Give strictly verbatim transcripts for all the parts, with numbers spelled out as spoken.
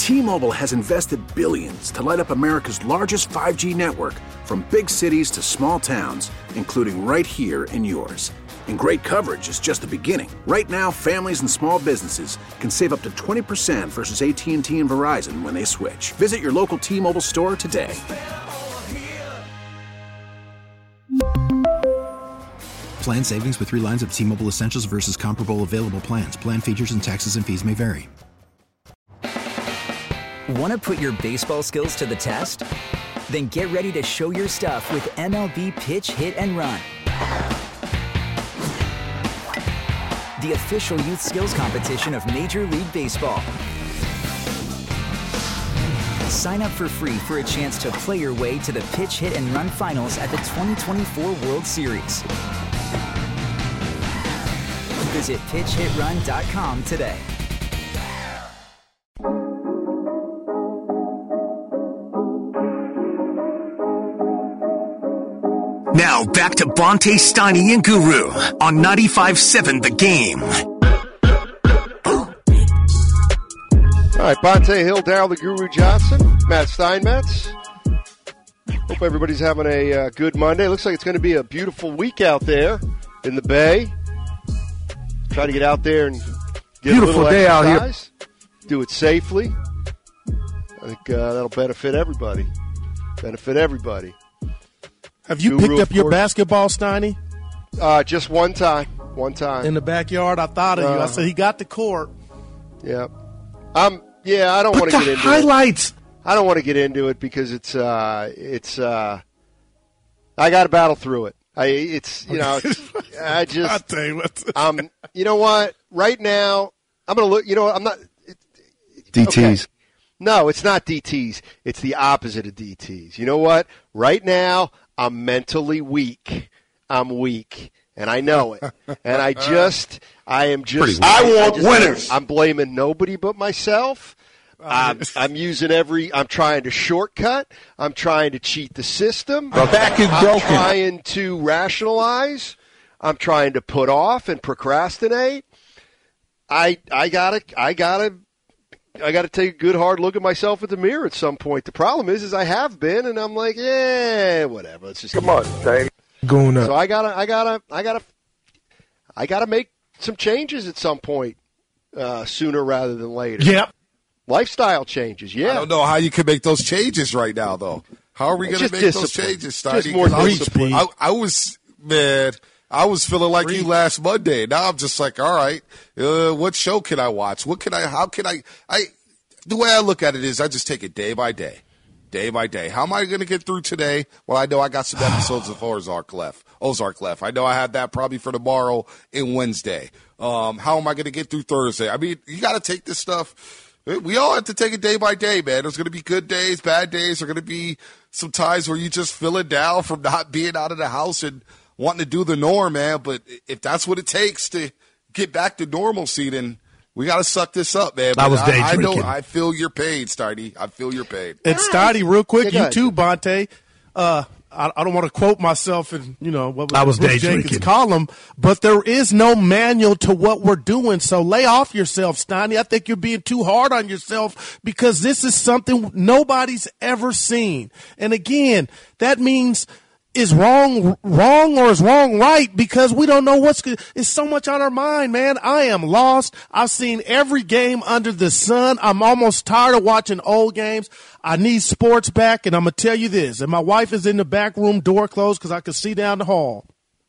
T-Mobile has invested billions to light up America's largest five G network, from big cities to small towns, including right here in yours. And great coverage is just the beginning. Right now, families and small businesses can save up to twenty percent versus A T and T and Verizon when they switch. Visit your local T-Mobile store today. Plan savings with three lines of T-Mobile Essentials versus comparable available plans. Plan features and taxes and fees may vary. Want to put your baseball skills to the test? Then get ready to show your stuff with M L B Pitch, Hit, and Run. The official youth skills competition of Major League Baseball. Sign up for free for a chance to play your way to the Pitch, Hit, and Run finals at the twenty twenty-four World Series. Visit pitch hit run dot com today. Now back to Bonte, Steiny, and Guru on ninety-five point seven The Game. All right, Bonte Hill, Darryl the Guru Johnson, Matt Steinmetz. Hope everybody's having a uh, good Monday. Looks like it's going to be a beautiful week out there in the Bay. Try to get out there and get beautiful a little day exercise. Out here. Do it safely. I think uh, that'll benefit everybody. Benefit everybody. Have you Guru, picked up your course. basketball, Steiny? Uh, just one time. One time. In the backyard? I thought of uh, you. I said he got the court. Yeah. Um. Yeah, I don't want to get into highlights. it. I don't want to get into it because it's uh it's uh I got to battle through it. I it's you know I just I'll tell you what. um you know what right now I'm gonna look you know I'm not it, D Ts. Okay. No, it's not D Ts. It's the opposite of D Ts. You know what? Right now I'm mentally weak. I'm weak, and I know it. And I just I am just I want I just, winners. I'm blaming nobody but myself. I'm, I'm using every. I'm trying to shortcut. I'm trying to cheat the system. The back is I'm broken. trying to rationalize. I'm trying to put off and procrastinate. I I gotta I gotta I gotta take a good hard look at myself at the mirror at some point. The problem is, is I have been, and I'm like, yeah, whatever. Let's just come on, Dave. Going up. So I gotta I gotta I gotta I gotta make some changes at some point uh, sooner rather than later. Yep. Lifestyle changes, yeah. I don't know how you can make those changes right now, though. How are we going to make discipline. those changes, Steiny? Just more I was, discipline. I, I was, man, I was feeling like Reach. you last Monday. Now I'm just like, all right, uh, what show can I watch? What can I, how can I, I, the way I look at it is I just take it day by day, day by day. How am I going to get through today? Well, I know I got some episodes of Ozark left. Ozark left. I know I have that probably for tomorrow and Wednesday. Um, how am I going to get through Thursday? I mean, you got to take this stuff. We all have to take it day by day, man. There's going to be good days, bad days. There are going to be some times where you just feel it down from not being out of the house and wanting to do the norm, man. But if that's what it takes to get back to normalcy, then we got to suck this up, man. But I was day I, I drinking. know. I feel your pain, Steiny. I feel your pain. And Steiny, real quick, Yeah, you too, Bonte. Uh, I, I don't want to quote myself in, you know, what was, I was Bruce day Jenkins' drinking. column, but there is no manual to what we're doing. So lay off yourself, Steiny. I think you're being too hard on yourself because this is something nobody's ever seen. And again, that means is wrong wrong or is wrong right because we don't know what's good. It's so much on our mind, man. I am lost. I've seen every game under the sun. I'm almost tired of watching old games. I need sports back, and I'm going to tell you this. And my wife is in the back room, door closed, because I can see down the hall.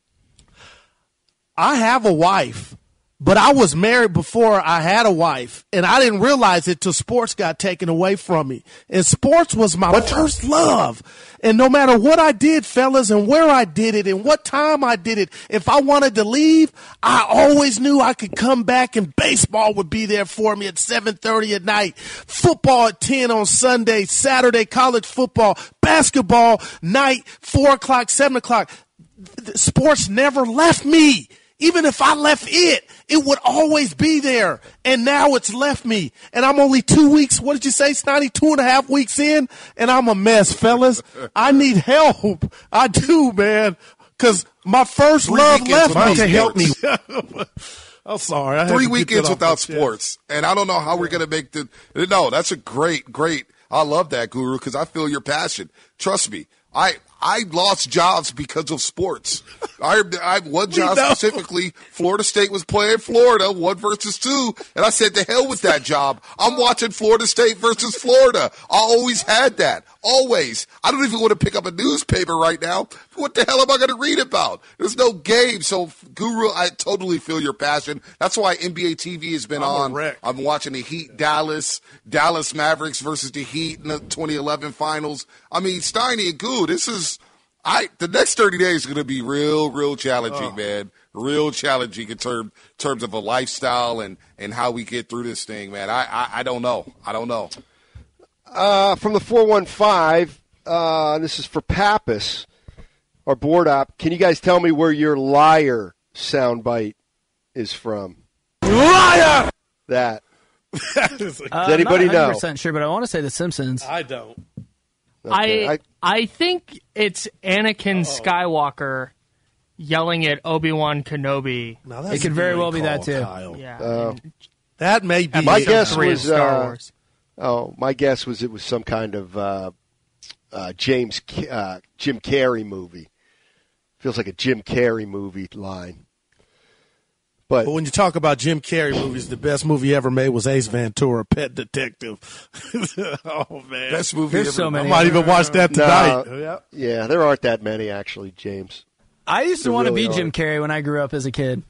I have a wife, but I was married before I had a wife, and I didn't realize it till sports got taken away from me. And sports was my what first love. And no matter what I did, fellas, and where I did it and what time I did it, if I wanted to leave, I always knew I could come back and baseball would be there for me at seven thirty at night, football at ten on Sunday, Saturday college football, basketball night, four o'clock, seven o'clock. Sports never left me. Even if I left it, it would always be there. And now it's left me. And I'm only two weeks, what did you say, Snotty? Two and a half weeks in, and I'm a mess, fellas. I need help. I do, man. Because my first Three love weekends left me. without To help me. I'm sorry. I had Three to get weekends that off without my chest. sports, and I don't know how we're going to make the. No, that's a great, great. I love that, Guru, because I feel your passion. Trust me, I I lost jobs because of sports. I I had one job specifically. Florida State was playing Florida, one versus two, and I said, "To hell with that job. I'm watching Florida State versus Florida." I always had that. Always. I don't even want to pick up a newspaper right now. What the hell am I going to read about? There's no game. So, Guru, I totally feel your passion. That's why N B A T V has been I'm a on. wreck. I'm watching the Heat, Dallas, Dallas Mavericks versus the Heat in the twenty eleven finals. I mean, Steiny and Goo, this is, I. the next thirty days is going to be real, real challenging, Oh. man. Real challenging in term, terms of a lifestyle and, and how we get through this thing, man. I, I, I don't know. I don't know. Uh, from the four one five, uh, this is for Pappas, our board op. Can you guys tell me where your liar soundbite is from? Liar! That. Uh, Does anybody I'm not one hundred know? percent sure, but I want to say The Simpsons. I don't. Okay, I, I think it's Anakin Skywalker yelling at Obi-Wan Kenobi. Now, that's It could a very good well be that, call, too. Kyle. Yeah. Uh, That may be My it. guess Three of was, Star uh, Wars. Oh, my guess was it was some kind of uh, uh, James uh, Jim Carrey movie. Feels like a Jim Carrey movie line. But, But when you talk about Jim Carrey movies, the best movie ever made was Ace Ventura, Pet Detective. Oh, man. Best movie There's ever so I many. might even watch that tonight. No. Yeah. yeah, there aren't that many actually, James. I used to There want to really be Jim are. Carrey when I grew up as a kid.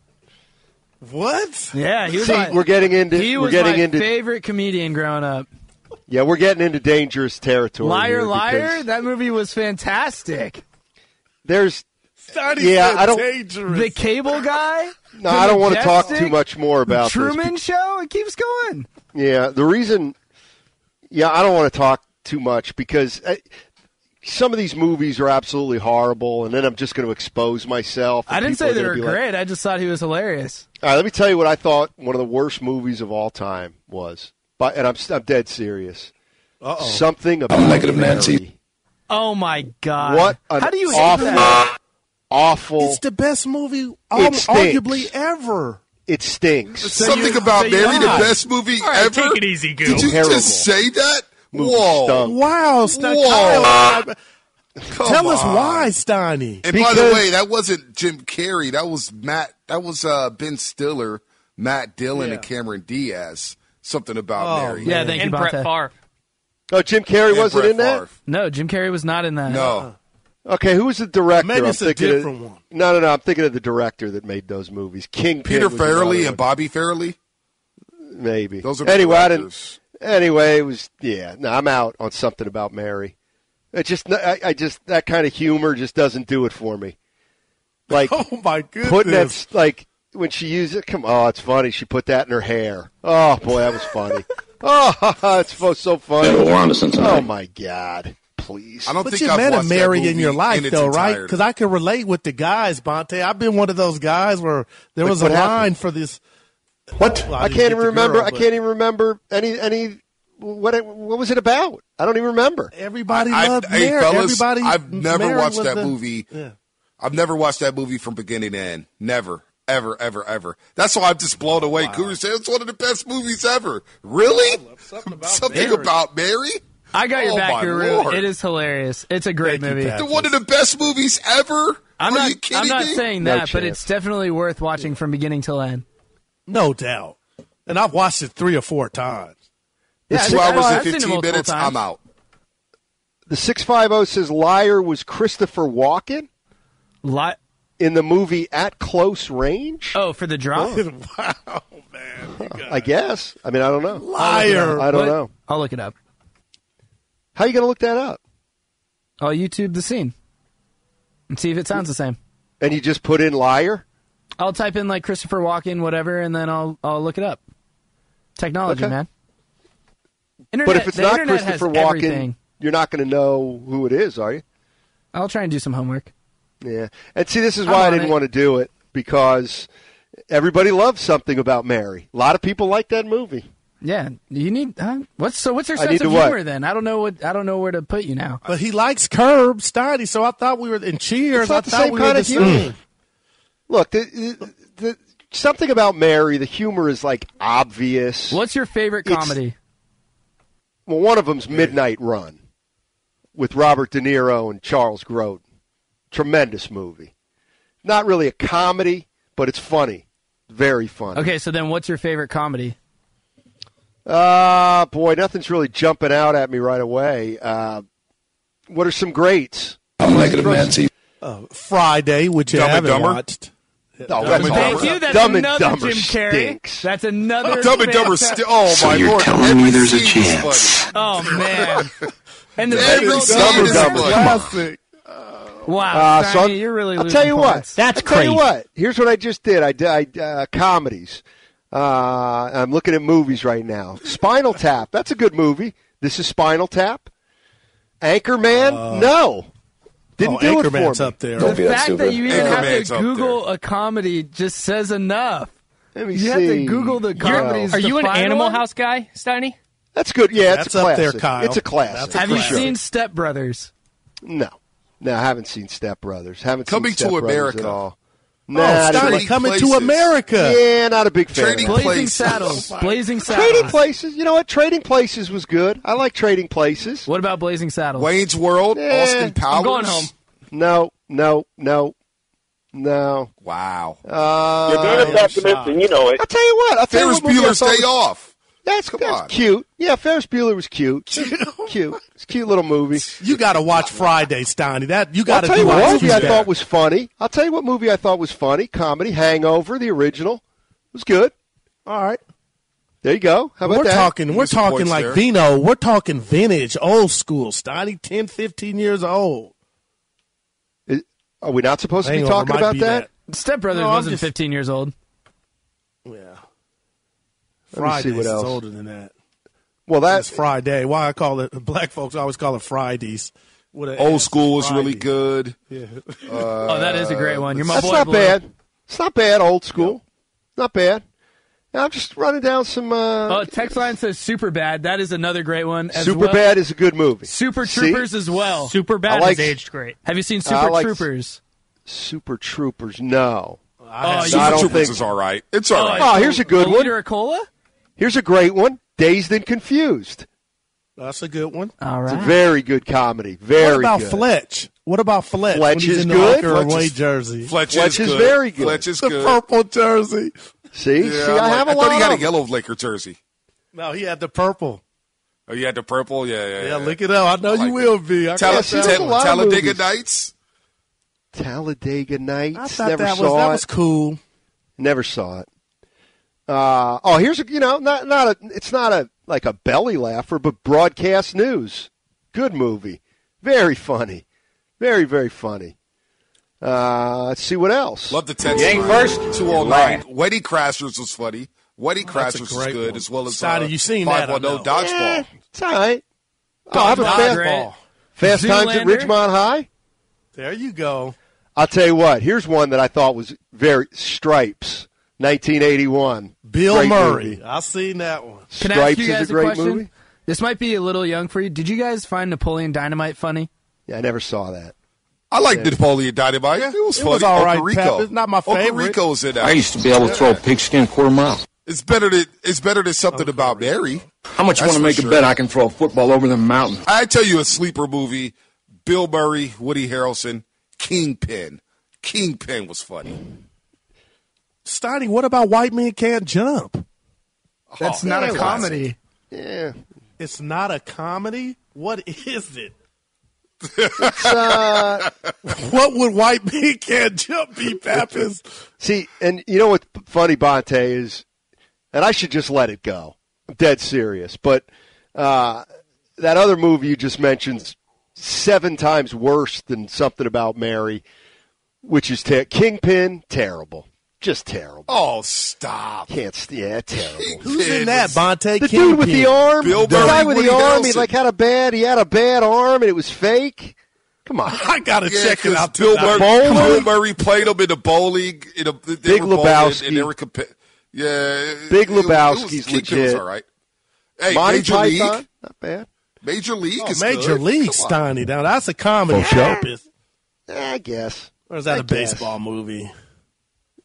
What? Yeah, he was See, my, we're getting into he we're was getting my into favorite comedian growing up. yeah, we're getting into dangerous territory. Liar, here liar, because that movie was fantastic. There's Sonny Yeah, said I don't- dangerous. The Cable Guy. no, The I don't want to talk Majestic, too much more about Truman this. Show. It keeps going. Yeah, the reason. Yeah, I don't want to talk too much because uh, some of these movies are absolutely horrible, and then I'm just going to expose myself. and I didn't people say are they gonna were be like- great. I just thought he was hilarious. All right, let me tell you what I thought one of the worst movies of all time was, but and I'm I'm dead serious. Uh-oh. Something about Mary. Nancy. Oh my God! What an How do you hate awful, that? awful. It's the best movie, um, It stinks. arguably, ever. It stinks. Something you- about so you Mary, the lied. best movie All right, ever. take it easy, Goo. Did you Terrible. just say that? Movie Whoa. stunk. Wow, Stein. Whoa. Kyle, Come tell us on. why, Steiny. And by the Because- way, that wasn't Jim Carrey. That was Matt. That was uh, Ben Stiller, Matt Dillon, Yeah. and Cameron Diaz. Something about Oh, Mary. Yeah, thank And you, Brett Bonta. Favre. Oh, Jim Carrey And wasn't Brett in that? Favre. No, Jim Carrey was not in that. No. Okay, who was the director? Maybe I'm it's a thinking of- different one. No, no, no. I'm thinking of the director that made those movies. King Peter Farrelly and Bobby Farrelly. maybe. Those are the anyway, I didn't. directors. Anyway, it was yeah. No, I'm out on something about Mary. It just, I, I just that kind of humor just doesn't do it for me. Like Oh, my goodness. putting that like when she used it. Come on, it's funny. She put that in her hair. Oh boy, that was funny. Oh, it's so so funny. Oh my god, please. I don't But think you I've met a watched that Mary movie in your life, in its though, right? entirety. Because I can relate with the guys, Bonte. I've been one of those guys where there Like, was a what line happened? for this. What? Well, I didn't can't get even the remember. girl, I but can't even remember any any. What it, what was it about? I don't even remember. Everybody I- loved hey, Mary. fellas, Everybody. I've never Mary watched was that the- movie. Yeah. I've never watched that movie from beginning to end. Never. Ever, ever, ever. That's why I'm just blown away. Guru said it's one of the best movies ever. Really? Something about Something Mary. about Mary? I got your Oh, back, my Guru. Lord. It is hilarious. It's a great Thank you, movie. Pat. The one of the best movies ever? I'm Are not. you kidding I'm not me? saying No that, but chance. it's definitely worth watching from beginning till end. No doubt. And I've watched it three or four times. Yeah, Two I've- hours I've and seen it fifteen multiple minutes, times. I'm out. The six five zero says liar was Christopher Walken Li- in the movie At Close Range. oh, for the drop. Wow, man. You guys. I guess. I mean, I don't know. Liar. I don't What? know. I'll look it up. How are you going to look that up? I'll YouTube the scene and see if it sounds the same. And you just put in liar? I'll type in like Christopher Walken, whatever, and then I'll I'll look it up. Technology, Okay. man. Internet, But if it's the not internet Christopher has Walken, everything. you're not going to know who it is, are you? I'll try and do some homework. Yeah. And see, this is I'm why I on didn't it. want to do it, because everybody loves something about Mary. A lot of people like that movie. Yeah, you need. Huh? What's so? What's your I sense need of to what? humor then? I don't know what. I don't know where to put you now. But he likes Curb, Steiny, so I thought we were in Cheers. It's not I the thought same we kind were of the humor. same. Look, the, the, something about Mary. The humor is like obvious. What's your favorite It's- comedy? Well, one of them's Midnight Run with Robert De Niro and Charles Grodin. Tremendous movie. Not really a comedy, but it's funny. Very funny. Okay, so then what's your favorite comedy? Uh, boy, nothing's really jumping out at me right away. Uh, what are some greats? I'm liking a Nancy. Uh, Friday, which you Dumb and haven't Dumber? watched. Oh, Dumb that's and Thank Dumber. you. That's Dumb and another Dumber Jim Carrey. stinks. That's another. Dumb and Dumber. fantastic- Sti- oh So my you're lord! telling Every me there's a scene is chance. funny. Oh man. And the Every big old scene Dumb and is Dumber. funny. Classic. Wow, Uh, so Steiny, I'll- you're really I'll losing tell you points. what. I'll tell you what. Here's what I just did. I did I, uh, comedies. Uh, I'm looking at movies right now. Spinal Tap. That's a good movie. This is Spinal Tap. Anchorman. Uh, no, didn't oh, do it for Anchorman's me. up there. Don't The be that fact stupid. that you even Anchorman's have up to Google there. a comedy just says enough. Let me You see. have to Google the comedies. Are to you an find Animal one? House guy, Steiny? That's good. Yeah, it's That's a up classic. there, Kyle. It's a classic. That's a Have you for sure. seen Step Brothers? No, no, I haven't seen Step Brothers. Haven't Coming seen to Step Brothers America. at all. Oh, Nah, I didn't Steiny, like- coming Places. to America. yeah, not a big fan. Trading of it. Blazing Places. Saddles. Blazing Saddles. Trading Places. You know what? Trading Places was good. I like Trading Places. What about Blazing Saddles? Wayne's World. Eh, Austin Powers. I'm going home. No, no, no, no. Wow. Uh, You're being a pessimist, and you know it. I'll tell you what. I'll tell Ferris you what movie I Bueller's thought Day was- Off. That's, Come that's on. cute. Yeah, Ferris Bueller was cute. cute. It's a cute little movie. You got to watch Friday, Steiny. That you got I'll to tell do you what Ice movie I Cube. thought was funny. I'll tell you what movie I thought was funny. Comedy, Hangover, the original, was good. All right. There you go. How about We're that? talking. We're Give some talking points like there. Vino. We're talking vintage, old school. Steiny, ten, fifteen years old. Is- Are we not supposed to be Hangover talking might about be that? Step Brothers No, I'm wasn't just- fifteen years old. Yeah. Let me Fridays see what is else. older than that. Well, That's that's Friday. Why I call it black folks always call it Fridays. With an Old S. School was really Friday. good. Yeah. oh, that is a great one. You're my that's boy. not Blue. bad. It's not bad. Old school, not bad. Now, I'm just running down some. Uh, Oh, text line says Super Bad. That is another great one. As Super well. Bad is a good movie. Super See? Troopers as well. Super bad I like- has aged great. Have you seen I Super like- Troopers? Super Troopers. No. Oh, I you- Super don't Troopers think- is all right. It's all right. Oh, here's a good one. Alita Cola? Here's a great one. Dazed and Confused. That's a good one. All It's a right. very good comedy. Very What about good. Fletch? What about Fletch? Fletch when he's is in good. The Fletch Fletch away is- jersey. Fletch, Fletch is is good. very good. Fletch is the good. purple jersey. See, Yeah, see, I, I like- have a I lot thought he had a of yellow Laker jersey. No, he had the purple. Oh, you had the purple? Yeah, yeah, Yeah, yeah. look it up. I know I like you will be. I Tal- got see, that there's a one. lot of Talladega movies. Nights. Talladega Nights. I thought Never that saw was that it. was cool. Never saw it. Uh, oh, here's a you know not not a it's not a like a belly laugher, but Broadcast News. Good movie. Very funny. Very very funny. Uh, let's see what else. Love the text. You ain't first. two oh nine. Wedding Crashers was funny. Wedding That's a Crashers was great good, one. as well as Steiny, uh, you seen that, I five one oh know. Dodgeball. Eh, it's all right. Oh, I have a fast, Dodgeball. fast times at Zoolander. Ridgemont High. There you go. I'll tell you what. Here's one that I thought was very Stripes, nineteen eighty-one. Bill Great Murray. movie. I seen that one. Can I Stripes ask you guys is a great question? movie. This might be a little young for you. Did you guys find Napoleon Dynamite funny? Yeah, I never saw that. I like Napoleon Dynamite. It was It funny. was all right, Uncle Rico. Pep. It's not my Uncle favorite. Rico's in that. I used to be able to throw a pigskin quarter mile. It's better than it's better than something about Mary. How much you That's want to for make sure. a bet I can throw a football over the mountain? I tell you a sleeper movie: Bill Murray, Woody Harrelson, Kingpin. Kingpin was funny. Steiny, what about White Men Can't Jump? That's Oh, not a classic. comedy. Yeah. It's not a comedy? What is it? It's, uh, What would White Men Can't Jump be, Pappas? see, and you know what's funny, Bonte, is, and I should just let it go. I'm dead serious. But uh, that other movie you just mentioned, seven times worse than Something About Mary, which is ter- Kingpin, terrible. Just terrible. Oh, stop! Can't, st- yeah, terrible. Who's in that, Bonte? The dude with the arm, Bill the guy Murray, with Woody the arm, he Harrelson. like had a bad, he had a bad arm, and it was fake. Come on, I got to Yeah, check it 'cause out. Bill tonight. Murray, Bowling? Bill Murray played him in the bowling. In a, they Big were bowling, Lebowski. and they were compa- yeah, Big it was- it was- Lebowski's Kingpin was legit. all right. Hey, Monty Major Python, League, not bad. Major League Oh, is Major good. League, Come on. Steiny. Now, that's a comedy show. I guess. Or is that I a guess. baseball movie?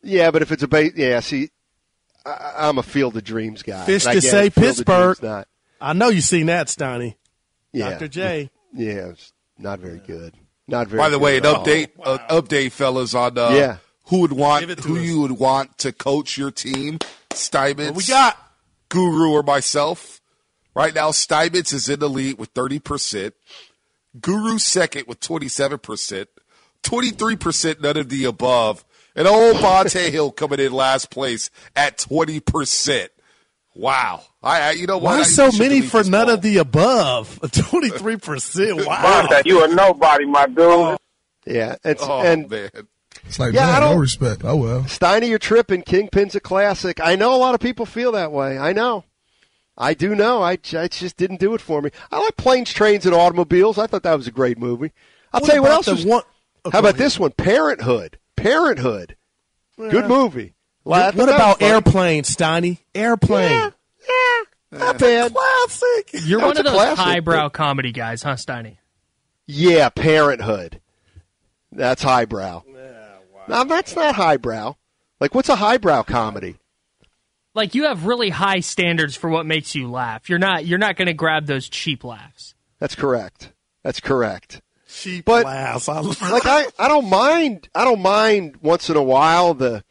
Yeah, but if it's a base, yeah. See, I, I'm a Field of Dreams guy. Fish and to I get say it, Field of Pittsburgh. Dreams not. I know you've seen that, Steiny. Yeah. Doctor J. Yeah, it's not very good. Not very. By the good way, an at all. update, uh, update, fellas, on uh, Yeah. who would want, Give it to who us. you would want to coach your team. Steinmetz, What we got? Guru, or myself. Right now, Steinmetz is in the lead with thirty percent. Guru second with twenty-seven percent. twenty-three percent none of the above. And old Bonte Hill coming in last place at twenty percent. Wow. I, I you know what? Why I so should many delete for this none ball. of the above? twenty-three percent. Wow. Bonte, you a nobody, my dude. Yeah, it's, Oh, and man. It's like, Yeah, I man, no don't- respect. Oh, well. Steiny, you're tripping. Kingpin's a classic. I know a lot of people feel that way. I know. I do know. I, I just didn't do it for me. I like Planes, Trains, and Automobiles. I thought that was a great movie. I'll What tell you what about else the was. one- oh, how go about ahead. this one? Parenthood. Parenthood. Good Yeah. movie. Well, I What thought that about was funny. Airplane, Steiny? Airplane. Yeah, yeah, not bad. Classic. You're That one was of a those classic, highbrow but- comedy guys, huh, Steiny? Yeah, Parenthood. That's highbrow. No, that's not highbrow. Like, what's a highbrow comedy? Like you have really high standards for what makes you laugh. You're not you're not going to grab those cheap laughs. That's correct. That's correct. Cheap But- laughs. I love- Like I, I don't mind. I don't mind once in a while the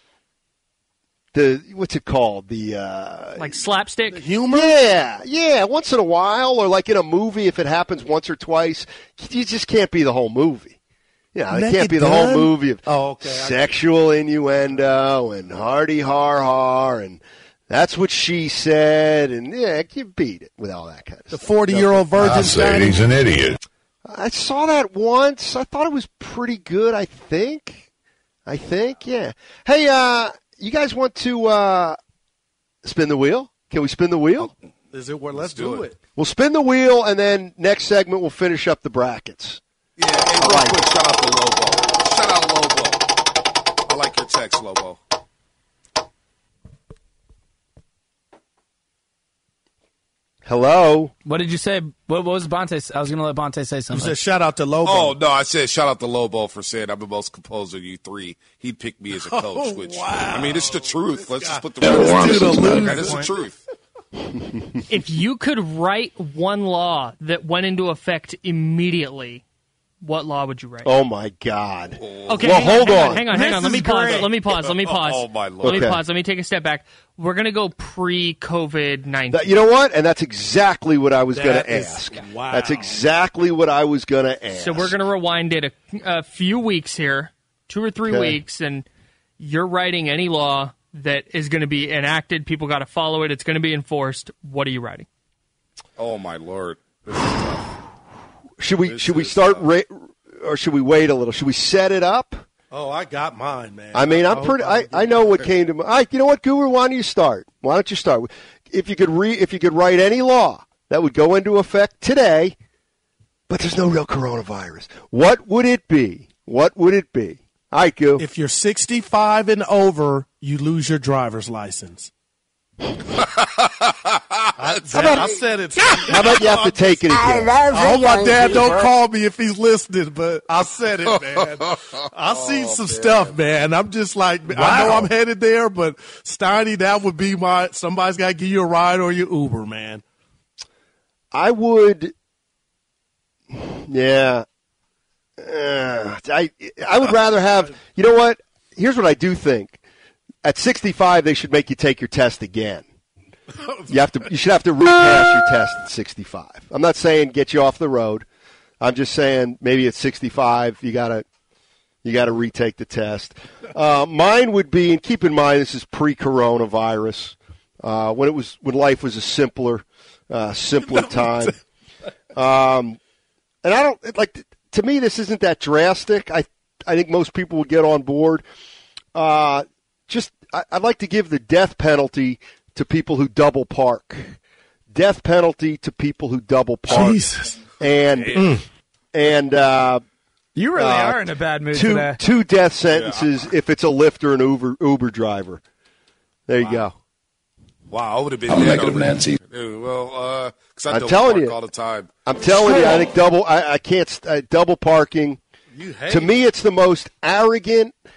the what's it called the uh, Like slapstick. humor. yeah yeah once in a while, or like in a movie if it happens once or twice. You just can't be the whole movie. Yeah, it Naked can't be the Gun? whole movie of Oh, okay. I- sexual innuendo and hardy har har and that's what she said, and yeah, you beat it with all that kind of The stuff. forty-year-old virgin. Steiny? an idiot. I saw that once. I thought it was pretty good, I think. I think, yeah. Hey, uh, you guys want to uh, spin the wheel? Can we spin the wheel? Is it where? Let's, do do it. it. We'll spin the wheel, and then next segment we'll finish up the brackets. Yeah, hey, real quick, shout out to Lobo. Shout out Lobo. I like your text, Lobo. Hello? What did you say? What, what was Bonte? I was going to let Bonte say You something. said shout out to Lobo. Oh, no, I said shout out to Lobo for saying I'm the most composed of you three. He'd pick me as a coach, Oh, which, wow. I mean, it's the truth. Let's just put the Yeah, words we're on out to there. something. That is the truth. If you could write one law that went into effect immediately, what law would you write? Oh, my God. Okay, well, hang on, hold hang on. on, hang on, hang This on. Let is me pause. great. Let me pause. Let me pause. Oh, my Lord. Let me Okay. pause. Let me take a step back. We're gonna go pre-COVID nineteen. That- you know what? And that's exactly what I was going That to is- ask. wow. That's exactly what I was going to ask. So we're gonna rewind it a, a few weeks here, two or three Okay. weeks, and you're writing any law that is going to be enacted. People got to follow it. It's going to be enforced. What are you writing? Oh, my Lord. This is tough. Should we This should we is, start uh, ra- or should we wait a little? Should we set it up? Oh, I got mine, man. I mean, I'm hope pretty. I, do I know what came to mind. All right, you know what, Guru? Why don't you start? Why don't you start? If you could re, if you could write any law that would go into effect today, but there's no real coronavirus, what would it be? What would it be? All right, Goo. If you're sixty-five and over, you lose your driver's license. I, about- I said it. How about you have to take it again? I hope my dad don't call me if he's listening, but I said it, man. I seen some stuff, man. I'm just like, I know I'm headed there, but Steiny, that would be my. Somebody's got to give you a ride or your Uber, man. I would. Yeah. Uh, I I would rather have. You know what? Here's what I do think. At sixty-five, they should make you take your test again. You have to. You should have to repass your test at sixty-five. I'm not saying get you off the road. I'm just saying maybe at sixty-five you gotta you gotta retake the test. Uh, mine would be, and keep in mind this is pre-coronavirus, uh, when it was when life was a simpler, uh, simpler time. Um, and I don't like. To me, this isn't that drastic. I I think most people would get on board. Uh, just I, I'd like to give the death penalty to people who double park. Death penalty to people who double park. Jesus. And mm. and uh, You really uh, are in a bad mood two today. two death sentences if it's a Lyft or an Uber Uber driver. There you go. Wow, I would have been I'm dead negative already. Nancy. Dude, well, because I I'm double telling park you. all the time. I'm telling you, I think double. I, I can't. Uh, double parking. You hate To me, it's the most arrogant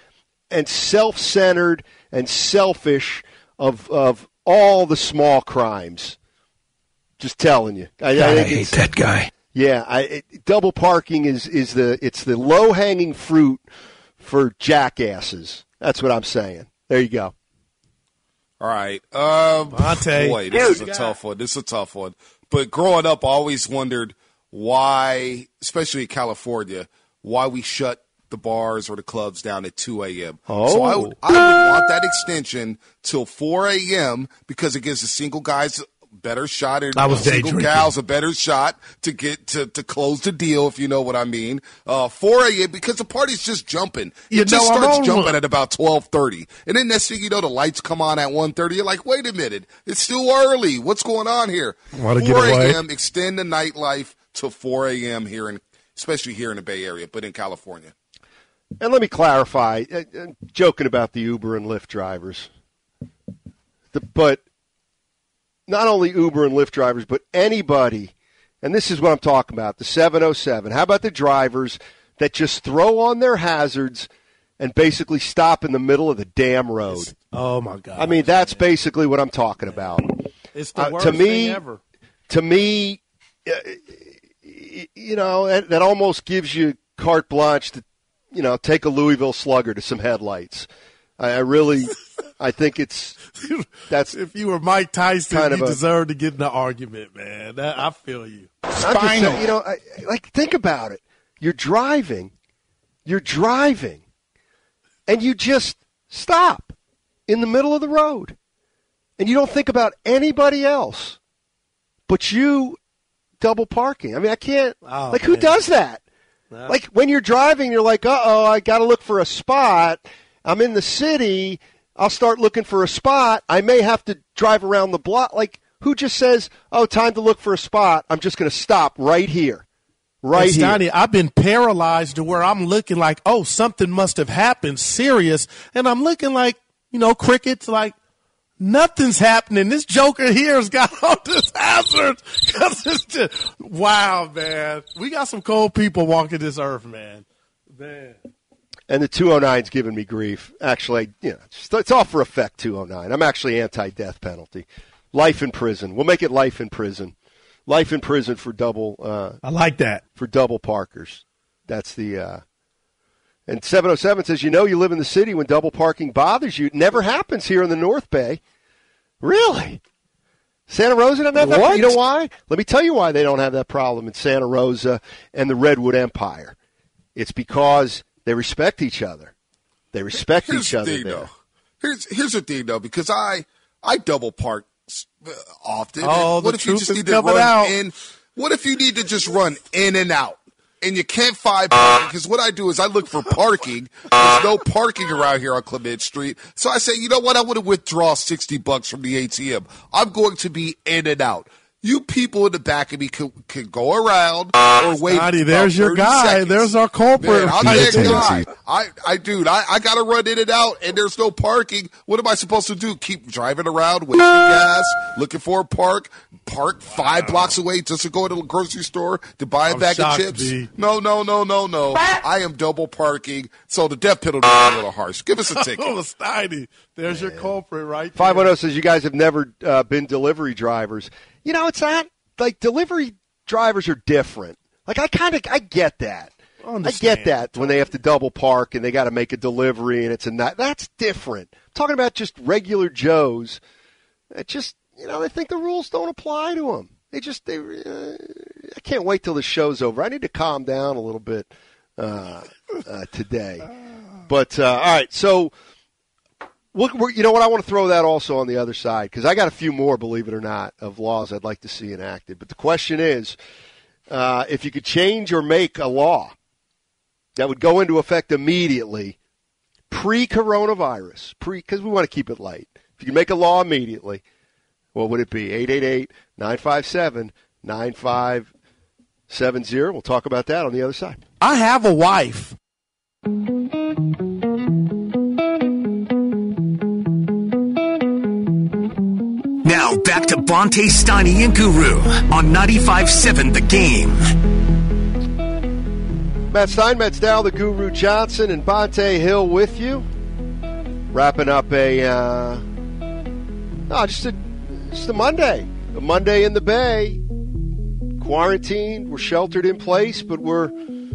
and self-centered and selfish of of all the small crimes. Just telling you. I, God, I, I hate that guy. Yeah, I, it, double parking is, is the it's the low-hanging fruit for jackasses. That's what I'm saying. There you go. All right. Um, Bonte. Boy, this is a tough one. This is a tough one. But growing up, I always wondered why, especially in California, why we shut the bars or the clubs down at two a.m. Oh. So I would, I would want that extension till four a.m. because it gives the single guys a better shot and I was single day gals a better shot to get to, to close the deal, if you know what I mean. Uh, four a.m. because the party's just jumping. It You just know, I'm starts on jumping one. at about twelve thirty. And then next thing you know, the lights come on at one thirty. You're like, wait a minute. It's still early. What's going on here? Wanna get four away? a.m. Extend the nightlife to four a.m. here, in, especially here in the Bay Area, but in California. And let me clarify, uh, uh, joking about the Uber and Lyft drivers, the, but not only Uber and Lyft drivers, but anybody, and this is what I'm talking about, the seven oh seven. How about the drivers that just throw on their hazards and basically stop in the middle of the damn road? Oh, my God. I mean, that's basically what I'm talking about. It's the Uh, worst to me, thing ever. To me, uh, you know, that, that almost gives you carte blanche to, you know, take a Louisville Slugger to some headlights. I, I really, I think it's that's. If you were Mike Tyson, kind of you a- deserve to get in the argument, man. That, I feel you. I'm just saying, you know, I, like think about it. You're driving, you're driving, and you just stop in the middle of the road, and you don't think about anybody else, but you double parking. I mean, I can't. Oh, like, who man. does that? No. Like when you're driving, you're like, uh-oh, I got to look for a spot. I'm in the city. I'll start looking for a spot. I may have to drive around the block. Like, who just says, oh, time to look for a spot. I'm just going to stop right here. Right Hey, here. Stoney, I've been paralyzed to where I'm looking like, oh, something must have happened serious. And I'm looking like, you know, crickets, like, nothing's happening. This joker here has got all this hazard. 'Cause it's just, wow, man. We got some cold people walking this earth, man. Man. And the two oh nine's giving me grief. Actually, you know, it's, it's all for effect, two oh nine. I'm actually anti-death penalty. Life in prison. We'll make it life in prison. Life in prison for double. Uh, I like that. For double parkers. That's the. Uh, and seven oh seven says, you know, you live in the city when double parking bothers you. It never happens here in the North Bay. Really? Santa Rosa doesn't have that. What? You know why? Let me tell you why they don't have that problem in Santa Rosa and the Redwood Empire. It's because they respect each other. They respect Here's each the other thing, there. though. Here's here's the thing, though, because I I double park uh, often. Oh, what the if you truth just is need to coming run out. in? What if you need to just run in and out? And you can't find parking, because what I do is I look for parking. There's no parking around here on Clement Street. So I say, you know what? I want to withdraw sixty bucks from the A T M. I'm going to be in and out. You people in the back of me can, can go around or wait. Scotty, about there's your thirty guy. seconds. There's our culprit. Man, I'm Right that there. guy. I, I, dude, I, I got to run in and out, and there's no parking. What am I supposed to do? Keep driving around, wasting gas, looking for a park, park five blocks away just to go to the grocery store to buy a I'm bag of shocked, chips? B. No, no, no, no, no. I am double parking, so the death penalty is a little harsh. Give us a ticket. Oh, Steiny. There's your culprit right there. five one zero says you guys have never uh, been delivery drivers. You know, it's not like delivery drivers are different. Like I kind of I get that. I Understand. get that when they have to double park and they got to make a delivery and it's a night. That's different. I'm talking about just regular Joes. It just you know they think the rules don't apply to them. They just they. Uh, I can't wait till the show's over. I need to calm down a little bit uh, uh, today. But uh, all right, so. We're, we're, you know what? I want to throw that also on the other side because I got a few more, believe it or not, of laws I'd like to see enacted. But the question is, uh, if you could change or make a law that would go into effect immediately, pre-coronavirus, pre because we want to keep it light. If you could make a law immediately, what would it be? eight eight eight, nine five seven, nine five seven zero. We'll talk about that on the other side. I have a wife. Now back to Bonte, Steiny, and Guru on ninety-five seven The Game. Matt Stein, Matt Dow, the Guru Johnson, and Bonte Hill with you. wrapping up a uh, no, just a just a Monday, a Monday in the Bay. Quarantined, we're sheltered in place, but we're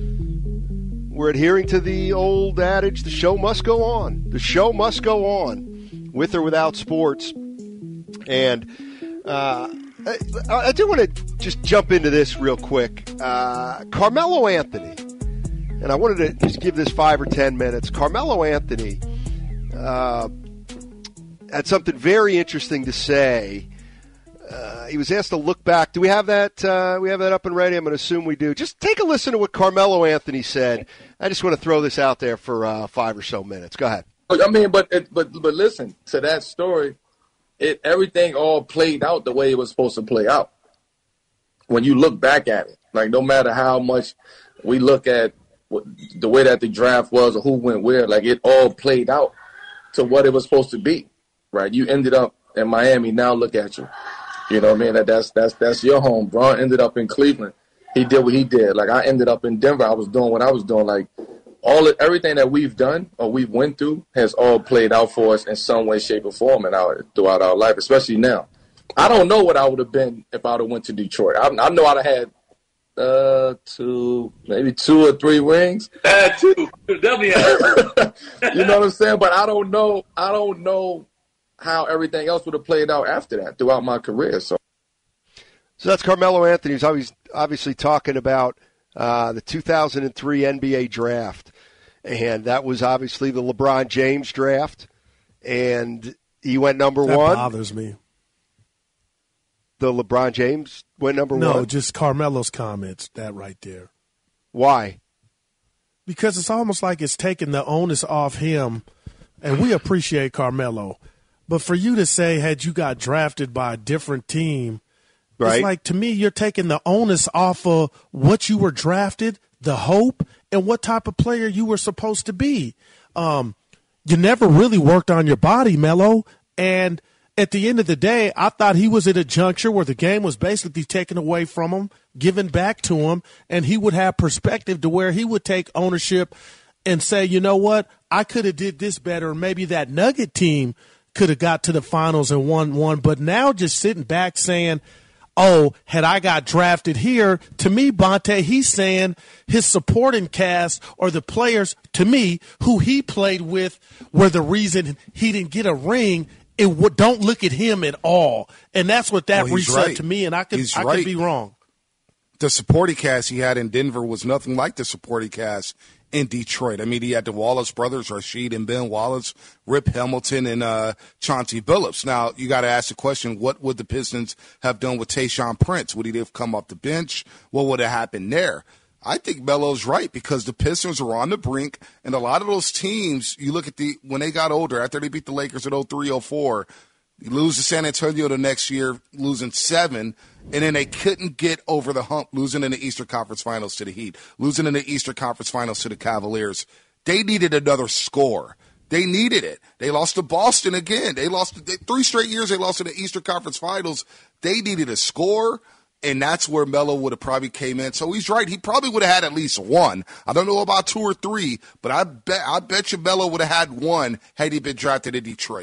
we're adhering to the old adage: the show must go on. The show must go on, with or without sports. And uh, I, I do want to just jump into this real quick. Uh, Carmelo Anthony, and I wanted to just give this five or ten minutes. Carmelo Anthony uh, had something very interesting to say. Uh, he was asked to look back. Do we have that? Uh, we have that up and ready? I'm going to assume we do. Just take a listen to what Carmelo Anthony said. I just want to throw this out there for uh, five or so minutes. Go ahead. I mean, but but but listen to that story. It everything all played out the way it was supposed to play out. When you look back at it, like no matter how much we look at what, the way that the draft was or who went where, like it all played out to what it was supposed to be. Right? You ended up in Miami. Now look at you. You know what I mean? That that's that's that's your home. Bron ended up in Cleveland. He did what he did. Like I ended up in Denver. I was doing what I was doing. Like all of, everything that we've done or we've went through has all played out for us in some way, shape, or form in our, throughout our life, especially now. I don't know what I would have been if I would have went to Detroit. I, I know I'd have had uh, two, maybe two or three rings. Uh, two. Definitely. You know what I'm saying? But I don't know. I don't know how everything else would have played out after that throughout my career. So, so that's Carmelo Anthony, who's obviously, obviously talking about uh, the two thousand three N B A draft. And that was obviously the LeBron James draft. And he went number that one. That bothers me. The LeBron James went number no, one? No, just Carmelo's comments, that right there. Why? Because it's almost like it's taking the onus off him. And we appreciate Carmelo. But for you to say, had you got drafted by a different team, right. It's like, to me, you're taking the onus off of what you were drafted, the hope, and what type of player you were supposed to be. Um, you never really worked on your body, Melo. And at the end of the day, I thought he was at a juncture where the game was basically taken away from him, given back to him, and he would have perspective to where he would take ownership and say, you know what, I could have did this better. Maybe that Nugget team could have got to the finals and won one. But now just sitting back saying, oh, had I got drafted here, to me, Bonte, he's saying his supporting cast or the players, to me, who he played with were the reason he didn't get a ring. It w- don't look at him at all. And that's what that well, reset right. to me, and I could, I right. could be wrong. The supporting cast he had in Denver was nothing like the supporting cast in Detroit. I mean, he had the Wallace brothers, Rasheed and Ben Wallace, Rip Hamilton, and uh, Chauncey Billups. Now, you got to ask the question, what would the Pistons have done with Tayshaun Prince? Would he have come off the bench? What would have happened there? I think Melo's right because the Pistons are on the brink, and a lot of those teams, you look at the when they got older, after they beat the Lakers in oh three oh four, you lose to San Antonio the next year, losing seven, and then they couldn't get over the hump, losing in the Eastern Conference Finals to the Heat, losing in the Eastern Conference Finals to the Cavaliers. They needed another score. They needed it. They lost to Boston again. They lost they, three straight years. They lost in the Eastern Conference Finals. They needed a score, and that's where Melo would have probably came in. So he's right. He probably would have had at least one. I don't know about two or three, but I bet I bet you Melo would have had one had he been drafted in Detroit.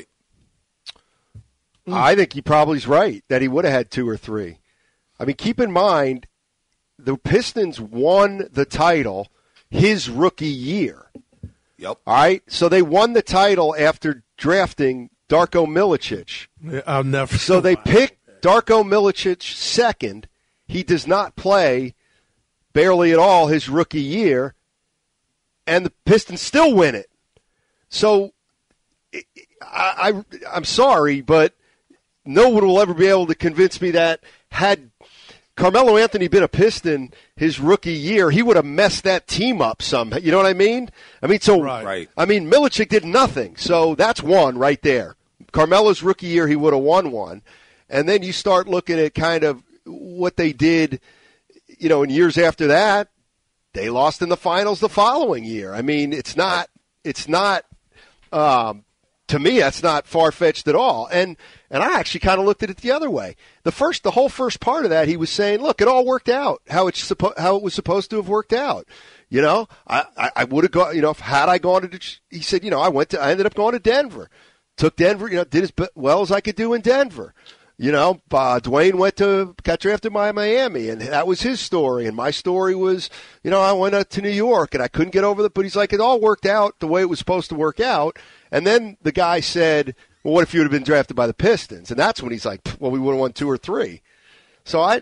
I think he probably is right that he would have had two or three. I mean, keep in mind, the Pistons won the title his rookie year. Yep. All right? So they won the title after drafting Darko Milicic. I'll never. So they picked Darko Milicic second. He does not play barely at all his rookie year, and the Pistons still win it. So I, I, I'm sorry, but no one will ever be able to convince me that had Carmelo Anthony been a Piston his rookie year, he would have messed that team up some. You know what I mean? I mean, so right. I mean, Milicic did nothing, so that's one right there. Carmelo's rookie year, he would have won one, and then you start looking at kind of what they did, you know, in years after that. They lost in the finals the following year. I mean, it's not, it's not. Um, to me, that's not far-fetched at all. And and I actually kind of looked at it the other way. The first, the whole first part of that, he was saying, look, it all worked out how it's suppo- how it was supposed to have worked out. You know, I, I, I would have gone, you know, had I gone to, he said, you know, I went to, I ended up going to Denver. Took Denver, you know, did as well as I could do in Denver. You know, uh, Dwayne went to, got drafted by Miami, and that was his story. And my story was, you know, I went uh, to New York, and I couldn't get over the, but he's like, it all worked out the way it was supposed to work out. And then the guy said, well, what if you would have been drafted by the Pistons? And that's when he's like, well, we would have won two or three. So I,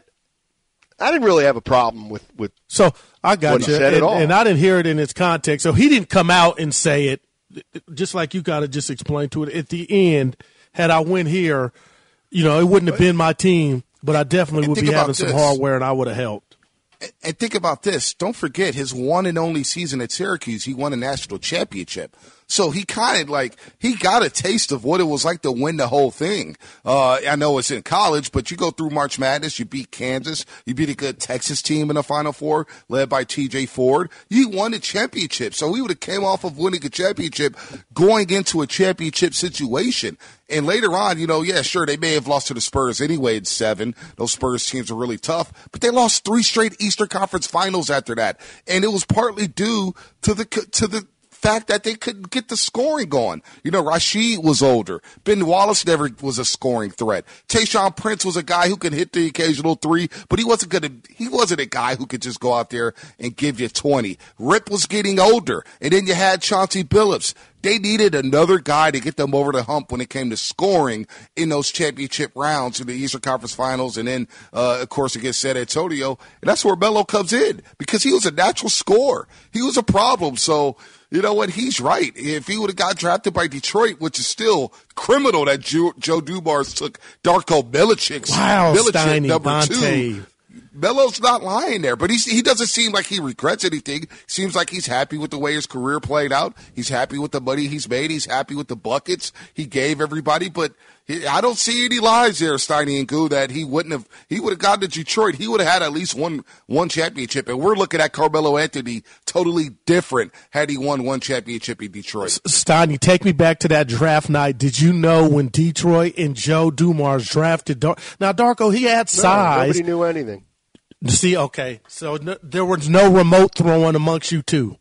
I didn't really have a problem with, with so I got what you, he said and, at all. and I didn't hear it in its context. So he didn't come out and say it, just like you got to just explain to it. At the end, had I went here, you know, it wouldn't have been my team, but I definitely would be having some hardware, and I would have helped. And think about this. Don't forget his one and only season at Syracuse, he won a national championship. So he kind of like, he got a taste of what it was like to win the whole thing. Uh, I know it's in college, but you go through March Madness, you beat Kansas, you beat a good Texas team in the Final Four, led by T J Ford. You won the championship. So he would have came off of winning a championship, going into a championship situation. And later on, you know, yeah, sure, they may have lost to the Spurs anyway in seven. Those Spurs teams are really tough. But they lost three straight Eastern Conference finals after that. And it was partly due to the to the fact that they couldn't get the scoring going. You know, Rasheed was older. Ben Wallace never was a scoring threat. Tayshaun Prince was a guy who could hit the occasional three, but he wasn't gonna he wasn't a guy who could just go out there and give you twenty. Rip was getting older, and then you had Chauncey Billups. They needed another guy to get them over the hump when it came to scoring in those championship rounds in the Eastern Conference Finals, and then, uh, of course, against San Antonio. And that's where Melo comes in, because he was a natural scorer. He was a problem. So, you know what? He's right. If he would have got drafted by Detroit, which is still criminal that Joe, Joe Dumars took Darko Milicic's Wow, Milicic Steiny, number Bonte. two. Melo's not lying there, but he's, he doesn't seem like he regrets anything. Seems like he's happy with the way his career played out. He's happy with the money he's made. He's happy with the buckets he gave everybody. But he, I don't see any lies there, Steiny and Goo, that he wouldn't have. He would have gone to Detroit. He would have had at least one one championship. And we're looking at Carmelo Anthony totally different had he won one championship in Detroit. Steiny, take me back to that draft night. Did you know when Detroit and Joe Dumars drafted Dar- now Darko? He had size. No, nobody knew anything. See, okay, so no, there was no remote throwing amongst you two.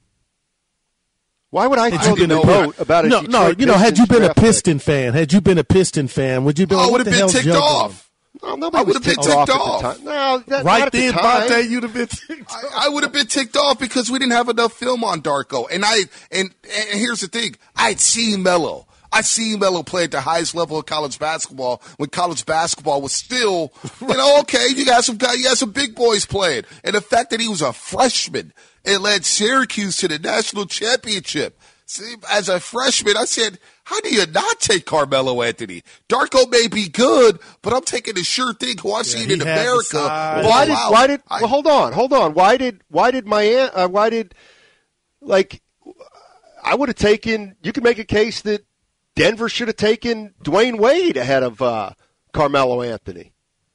Why would I had throw the remote about a no, Detroit no? You know, had you been a draft Piston fan, had you been a Piston fan, would you be? Oh, I like, would what have the been hell's ticked Joe off. Well, nobody I would was have been ticked ticked off, off. at the time. No, that, right not at then, the time. Bonte, you'd have been ticked off. I, I would have been ticked off because we didn't have enough film on Darko. And I and, and here's the thing: I'd seen Melo. I've seen Melo play at the highest level of college basketball when college basketball was still, you know, okay, you got some guys, you got some big boys playing. And the fact that he was a freshman and led Syracuse to the national championship. See, as a freshman, I said, how do you not take Carmelo Anthony? Darko may be good, but I'm taking the sure thing who I've Yeah, seen he in had the America. size. Why did? Wow. Why did? I- Well, hold on, hold on. Why did? Why did my aunt? Uh, why did? Like, I would have taken. You could make a case that Denver should have taken Dwayne Wade ahead of uh, Carmelo Anthony.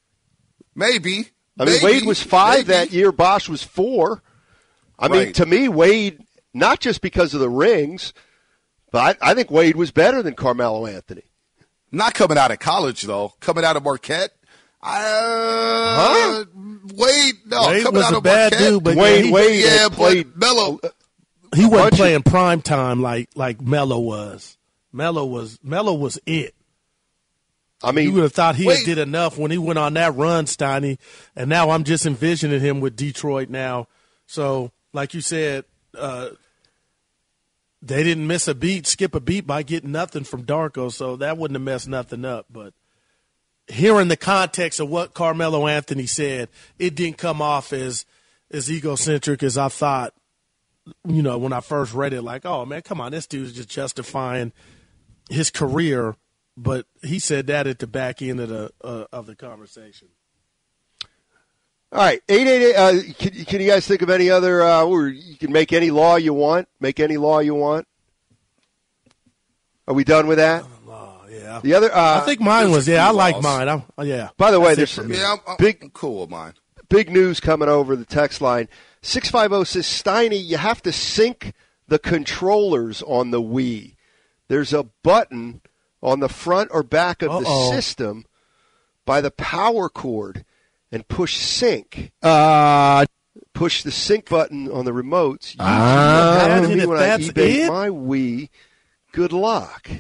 Maybe. I mean, Maybe. Wade was five Maybe. that year. Bosch was four. I mean, Right. to me, Wade, not just because of the rings, but I, I think Wade was better than Carmelo Anthony. Not coming out of college, though. Coming out of Marquette. Uh, Huh? Wade, no, Wade coming was out a of bad Marquette. dude, but Wade, yeah, he, Wade yeah, had played. but Melo. he wasn't bunch of- playing prime time like like Melo was. Melo was Melo was it. I You mean, would have thought he Wait. had did enough when he went on that run, Steiny, and now I'm just envisioning him with Detroit now. So, like you said, uh, they didn't miss a beat, skip a beat by getting nothing from Darko, so that wouldn't have messed nothing up. But hearing the context of what Carmelo Anthony said, it didn't come off as as egocentric as I thought. You know, when I first read it, like, oh man, come on, this dude's just justifying his career. But he said that at the back end of the uh, of the conversation. all right, eight eight eight. Uh, can, can you guys think of any other? Uh, or you can make any law you want. Make any law you want. Are we done with that? Oh, yeah. The other, uh, I think mine there's was, a yeah, I few like laws. mine. I'm, oh, yeah. By the way, That's it there's for me. Yeah, I'm, I'm Big- cool with mine. big news coming over the text line. six five zero says, Steiny, you have to sync the controllers on the Wii. there's a button on the front or back of Uh-oh. the system by the power cord and push sync. Uh, push the sync button on the remotes. You Ah. what happened to me Imagine when if I that's eBayed it? my Wii. Good luck.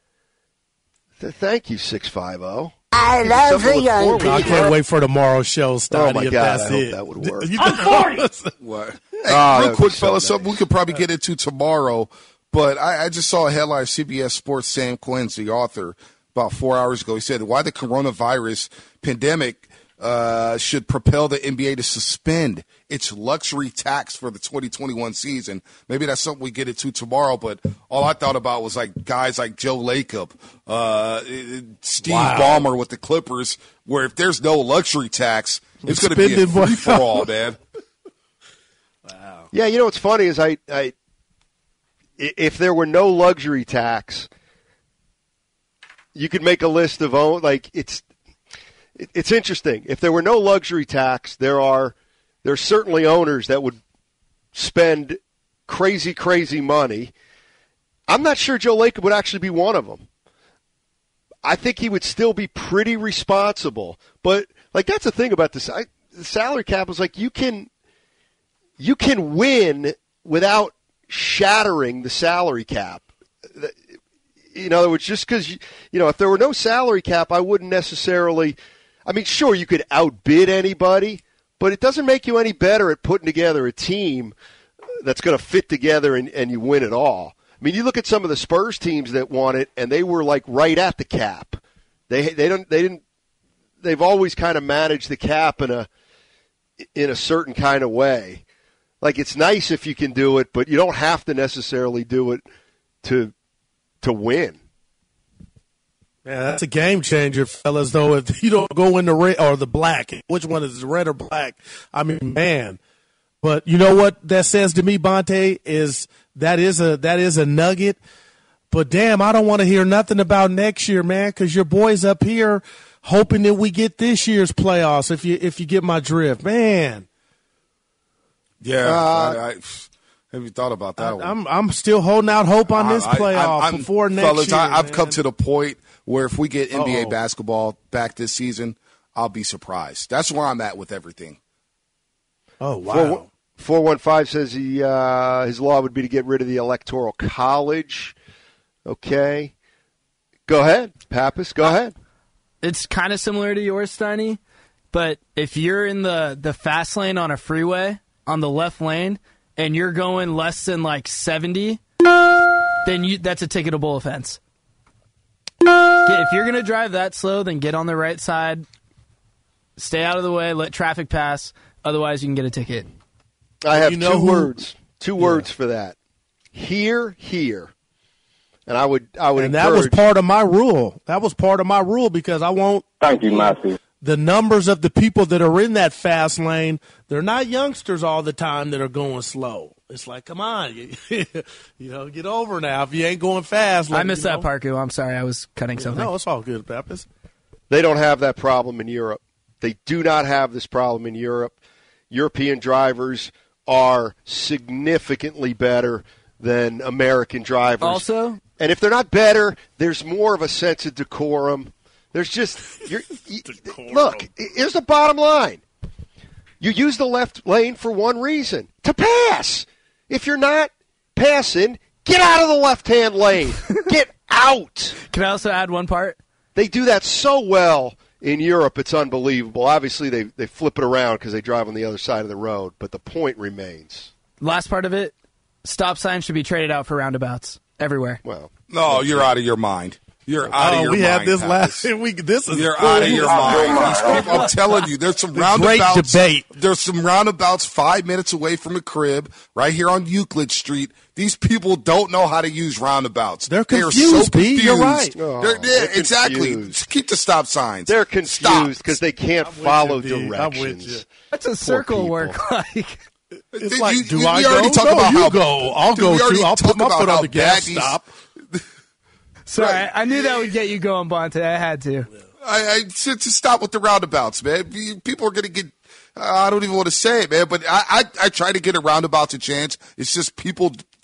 Th- thank you, six five zero. I love the young I can't wait for tomorrow's show, Stoney. Oh, my if God, that's I hope it. that would work. You I'm know- What? Hey, Oh, that real would quick, be so fellas, nice. something we could probably get into tomorrow. But I, I just saw a headline of C B S Sports, Sam Quinn, the author, about four hours ago. He said, why the coronavirus pandemic uh, should propel the N B A to suspend its luxury tax for the twenty twenty-one season. Maybe that's something we get into tomorrow, but all I thought about was like guys like Joe Lacob, uh, Steve Wow. Ballmer with the Clippers, where if there's no luxury tax, it's going to be a Spending money. free-for-all, man. Yeah, you know what's funny is I, I, i- if there were no luxury tax, you could make a list of own like it's. it- It's interesting. If there were no luxury tax, there are there's certainly owners that would spend crazy, crazy money. I'm not sure Joe Lacob would actually be one of them. I think he would still be pretty responsible, but like that's the thing about this. I, the salary cap is like you can. You can win without shattering the salary cap. In other words, just because, you, you know, if there were no salary cap, I wouldn't necessarily – I mean, sure, you could outbid anybody, but it doesn't make you any better at putting together a team that's going to fit together and, and you win it all. I mean, you look at some of the Spurs teams that won it, and they were, like, right at the cap. They they don't they didn't – they've always kind of managed the cap in a in a certain kind of way. Like, it's nice if you can do it, but you don't have to necessarily do it to to win. Yeah, that's a game changer, fellas, though, if you don't go in the red or the black. Which one is red or black? I mean, man. But you know what that says to me, Bonte, is that is a that is a nugget. But, damn, I don't want to hear nothing about next year, man, because your boys up here hoping that we get this year's playoffs, if you if you get my drift. Man. Yeah, Uh, I, I, have you thought about that I, one? I'm I'm still holding out hope on this I- I- playoff I'm- before next fellas, year. I, I've man. come to the point where if we get N B A Uh-oh. basketball back this season, I'll be surprised. That's where I'm at with everything. Oh, wow. four one five says he uh, his law would be to get rid of the Electoral College. Okay. Go ahead, Pappas. Go ahead. It's kind of similar to yours, Steiny, but if you're in the, the fast lane on a freeway on the left lane and you're going less than like seventy, then you that's a ticketable offense. Get- If you're going to drive that slow, then get on the right side, stay out of the way, let traffic pass. Otherwise, you can get a ticket. I have You know two who- words. Two words for that. Here, here. And I would, I would And that was encourage. part of my rule. That was part of my rule because I want Thank you, Matthew. the numbers of the people that are in that fast lane. They're not youngsters all the time that are going slow. It's like, come on, you, you know, get over now. If you ain't going fast, like, I missed you that know. Parku. I'm sorry. I was cutting something. No, it's all good, Pappas. They don't have that problem in Europe. They do not have this problem in Europe. European drivers are significantly better than American drivers. Also, and if they're not better, there's more of a sense of decorum. There's just you're, you, look. Here's the bottom line: you use the left lane for one reason, to pass. If you're not passing, get out of the left-hand lane. Get out. Can I also add one part? They do that so well in Europe, it's unbelievable. Obviously, they, they flip it around because they drive on the other side of the road, but the point remains. Last part of it, stop signs should be traded out for roundabouts everywhere. Well, No, you're out of your mind. You're out of Oh, your we mind. had this Pappas. last week. This is You're cool. out of your mind. These people, I'm telling you, there's some The roundabouts. great debate. There's some roundabouts five minutes away from the crib, right here on Euclid Street. These people don't know how to use roundabouts. They're They are confused, so B. confused. You're right. Oh, They're- yeah, they're exactly. confused. Keep the stop signs. They're Stop. confused because they can't I'm with follow you, B. I'm with you. directions. What's a circle people. work like? It's You- like, you- do we I already go? talk No, about you how- go. I'll Dude, go we already too. I'll talk put my about foot how on the gas bad these- stop. Sorry, I, I knew that would get you going, Bonte. I had to. I, I to, to stop with the roundabouts, man. People are going to get. Uh, I don't even want to say it, man. But I, I, I try to get a roundabouts a chance. It's just people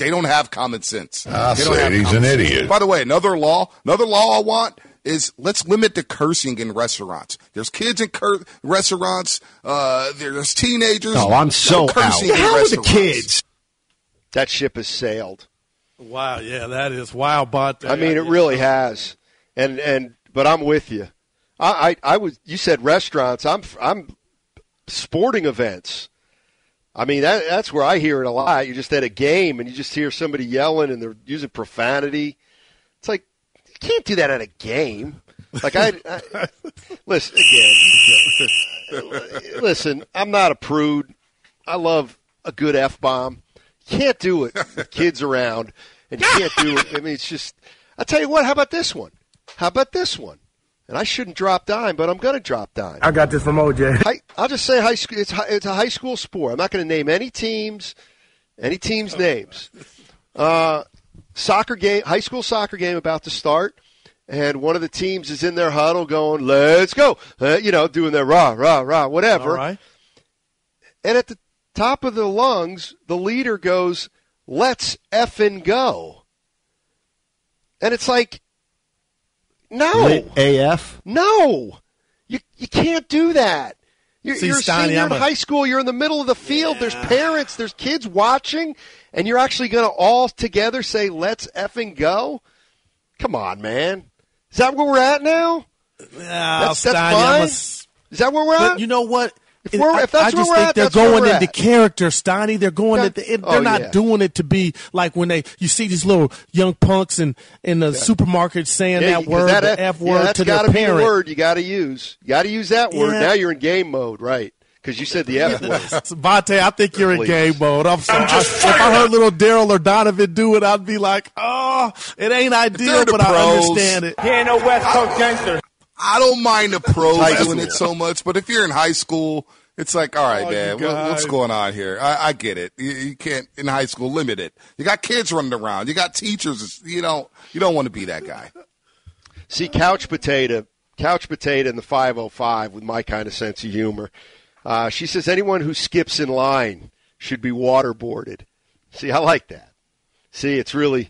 They don't have common sense. I They don't said have he's common an sense. idiot. By the way, another law, another law I want is let's limit the cursing in restaurants. There's kids in cur- restaurants. Uh, there's teenagers. Oh, I'm so no cursing out. in How are the restaurants. kids? That ship has sailed. Wow, yeah, that is wow, but I mean, it really has. And and but I'm with you. I, I I was. You said restaurants. I'm I'm sporting events. I mean, that that's where I hear it a lot. You're just at a game and you just hear somebody yelling and they're using profanity. It's like, you can't do that at a game. Like I, I listen again. Listen, I'm not a prude. I love a good F-bomb. You can't do it with kids around, and you can't do it. I mean, it's just. I'll tell you what. How about this one? How about this one? And I shouldn't drop dime, but I'm going to drop dime. I got this from O J. Hi, I'll just say high school. It's, it's a high school sport. I'm not going to name any teams, any teams' names. Uh, soccer game, high school soccer game about to start, and one of the teams is in their huddle going, "Let's go!" Uh, you know, doing their rah rah rah, whatever. All right. And at the top of the lungs, the leader goes, "Let's effing go!" And it's like, no, A F. no, you you can't do that. You're, See, you're a Steiny, senior I'm in a- high school. You're in the middle of the field. There's parents. There's kids watching, and you're actually going to all together say, "Let's effing go." Come on, man. Is that where we're at now? Yeah, That's, that's Steiny, I'm fine. a- Is that where we're at? But you know what? If, we're, if that's I where just we're think at, they're that's where going we're into at. character, Steiny. They're going Yeah. at the, they're Oh, not yeah. doing it to be like when they you see these little young punks in, in the supermarket saying Yeah, that 'cause word, that- the F yeah, word that's to their gotta be the parent. word you got to use. You got to use that word. Yeah. Now you're in game mode, right? Because you said the F word. Vontae, I think you're in Please. game mode. I'm sorry. I- if I heard little Daryl or Donovan do it, I'd be like, oh, it ain't ideal, they're the but I pros. understand it. He ain't no West Coast gangster. I don't mind the pros High doing school. it so much, but if you're in high school, it's like, all right, Oh, man, you what, what's guys. going on here? I, I get it. You, you can't in high school limit it. You got kids running around. You got teachers. You don't. You don't want to be that guy. See, Couch Potato, Couch Potato in the five oh five with my kind of sense of humor. Uh, she says anyone who skips in line should be waterboarded. See, I like that. See, it's really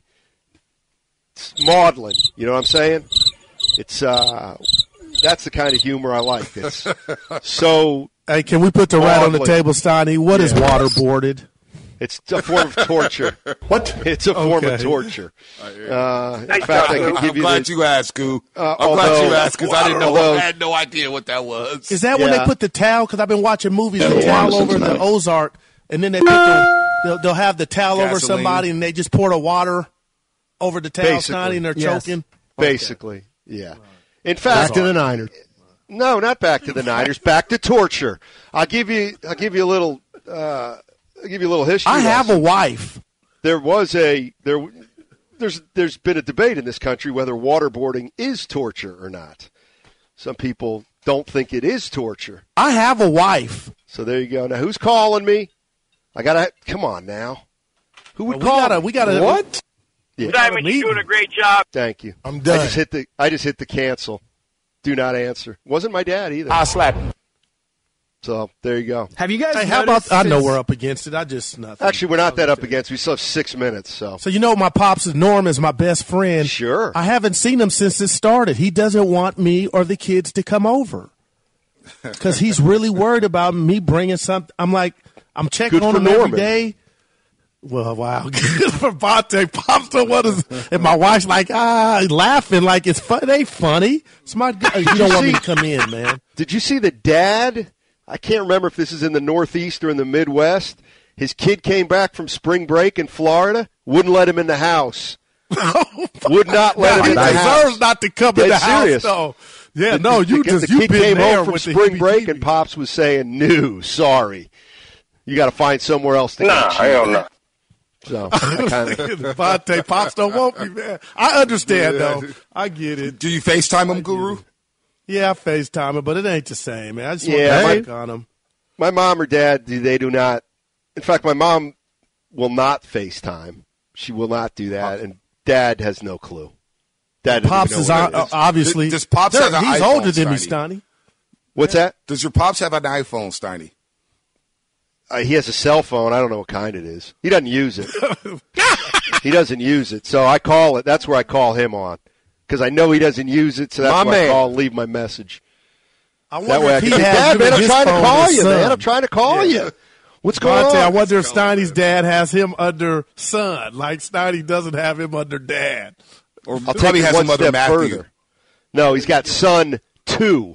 it's maudlin. You know what I'm saying? It's uh, that's the kind of humor I like. It's so. Hey, can we put the rat on the Maudlin. table, Steiny? What is Yeah. waterboarded? It's a form of torture. What? It's a form Okay. of torture. Uh, in fact, I can I'm give you glad the, you asked, Goo. Uh, I'm glad although- you asked because I didn't know. although- I had no idea what that was. Is that when Yeah. they put the towel? Because I've been watching movies, the Yeah, towel Washington over the tonight. Ozark, and then they put the, they'll, they'll have the towel over Gasoline. somebody, and they just pour the water over the towel, Basically. Steiny, and they're Yes. choking. basically, yeah. In fact, Back to the Niners. No, not back to the Niners. Back to torture. I'll give you. I'll give you a little. Uh, I'll give you a little history. I have a lesson. wife. There was a there. There's there's been a debate in this country whether waterboarding is torture or not. Some people don't think it is torture. I have a wife. So there you go. Now who's calling me? I gotta come on now. Who would We call? gotta- me? we gotta- what? Yeah. Simon, you're doing a great job. Thank you. I'm done. I just hit the. I just hit the cancel. Do not answer. Wasn't my dad either. I'll slap him. So there you go. Have you guys? Hey, how about? noticed I know since- we're up against it. I just nothing. Actually, we're not that up against. We still have six minutes. So So you know, my pops is Norm is my best friend. Sure. I haven't seen him since it started. He doesn't want me or the kids to come over because he's really worried about me bringing something. I'm like, I'm checking Good on for him every Norman. day. Well, wow, good for Vontae. Pops don't want us, and my wife's like, ah, laughing like it's fun. It ain't funny. It's my. You don't want me to come in, man. Did you see the dad? I can't remember if this is in the Northeast or in the Midwest. His kid came back from spring break in Florida. Wouldn't let him in the house. Would not let him He in the deserves house. not to come Dead in the serious. house, though. Yeah, The- no, the- you the, just the you kid been came there home from with the spring break, heebie-jeebies. and Pops was saying, "No, sorry, you got to find somewhere else to Nah, catch you." hell no. So I kind of Vontae, Pops don't want me, man. I understand, though. I get it. Do you FaceTime him, Guru? Yeah, I FaceTime him, but it ain't the same, man. I just Yeah, want to my- check on him. my mom or dad, they do not. In fact, my mom will not FaceTime. She will not do that, and Dad has no clue. Dad doesn't Pops even is know o- what it is. obviously. Does Pops They're- have an He's iPhone, older than me, Steiny? Steiny. What's that? Does your pops have an iPhone, Steiny? uh, he has a cell phone. I don't know what kind it is. He doesn't use it. He doesn't use it. So I call it. That's where I call him on because I know he doesn't use it. So that's My why man. I call and leave my message. I wonder that way if I he can say, has Dad, man, I'm his trying to phone call his you, son. man. I'm trying to call Yeah. you. What's going Monte, on? I wonder if Steiny's dad has him under son, like Steiny doesn't have him under dad. Or I'll probably take it has one him under step Matthew. further. No, he's got son two.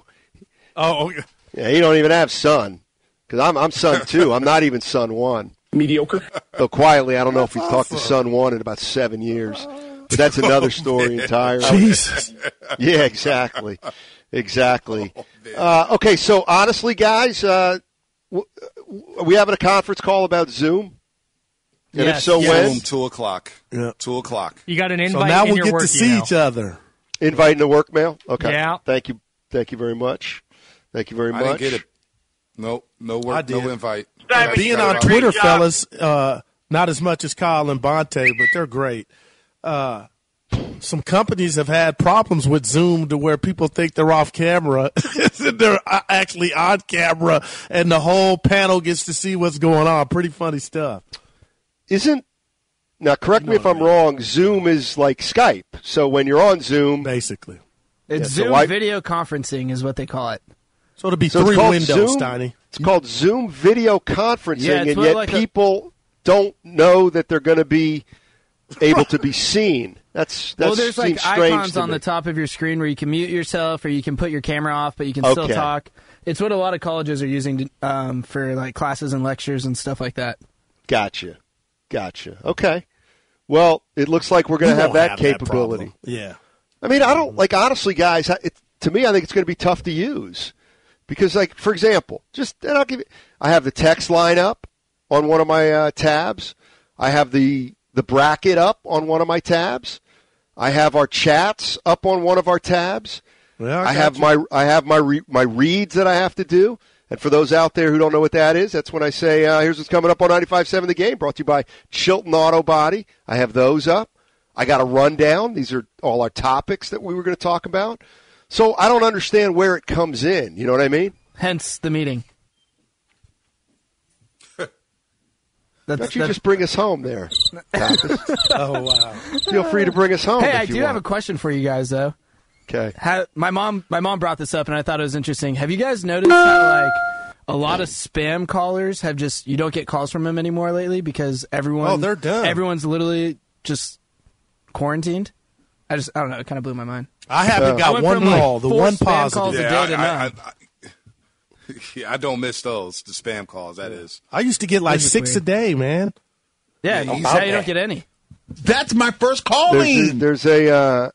Oh, okay. Yeah, he don't even have son because I'm I'm son two. I'm not even son one. Mediocre. Though quietly, I don't know if we've talked to son one in about seven years. But that's another story entirely. Jesus. Yeah, exactly, exactly. Uh, okay, so honestly, guys, uh, w- are we having a conference call about Zoom? And Yes. if so, Yes. when? Zoom, two o'clock. Yeah. Two o'clock. You got an invite So now in we'll your get work to see email. each other. Inviting the work mail? Okay. Yeah. Thank you. Thank you very much. Thank you very I much. didn't get it. No, no I work, did. no invite. Being on Twitter, fellas, uh, not as much as Kyle and Bonte, but they're great. Uh, some companies have had problems with Zoom to where people think they're off camera. They're actually on camera, and the whole panel gets to see what's going on. Pretty funny stuff. Isn't now? Correct me if I'm wrong. Zoom is like Skype. So when you're on Zoom, basically, It's Yeah, so Zoom why- video conferencing is what they call it. So it'll be So it's three called windows, Zoom? Steiny. It's called Zoom video conferencing, Yeah, it's and what, yet like a- people don't know that they're going to be able to be seen. That's that's well, there's like seems strange icons to on me. the top of your screen where you can mute yourself or you can put your camera off, but you can still Okay. talk. It's what a lot of colleges are using to, um, for like classes and lectures and stuff like that. Gotcha, gotcha. Okay. Well, it looks like we're going We to have won't that have that capability. problem. Yeah. I mean, I don't like honestly, guys. It, to me, I think it's going to be tough to use because, like, for example, just and I'll give you. I have the text line up on one of my uh, tabs. I have the the bracket up on one of my tabs. I have our chats up on one of our tabs. Well, I, I have got my I have my re, my reads that I have to do. And for those out there who don't know what that is, that's when I say, uh, here's what's coming up on ninety-five point seven The Game, brought to you by Chilton Auto Body. I have those up. I got a rundown. These are all our topics that we were going to talk about. So I don't understand where it comes in. You know what I mean? Hence the meeting. Why don't you just bring us home there, Pappas? Oh, wow. Feel free to bring us home Hey, if I you do want. have a question for you guys, though. Okay. Ha- my mom, my mom brought this up, and I thought it was interesting. Have you guys noticed how like a lot of spam callers have just you don't get calls from them anymore lately because everyone Oh, they're done. Everyone's literally just quarantined. I just I don't know. It kind of blew my mind. I haven't Uh, got I went one from, like, call, the four one spam positive. calls a Yeah, day to I, I, none. I, yeah, I don't miss those, the spam calls, that is. I used to get like This is six weird. a day, man. Yeah, Yeah, you he's- say you don't get any. That's my first There's, calling. there's a. Uh,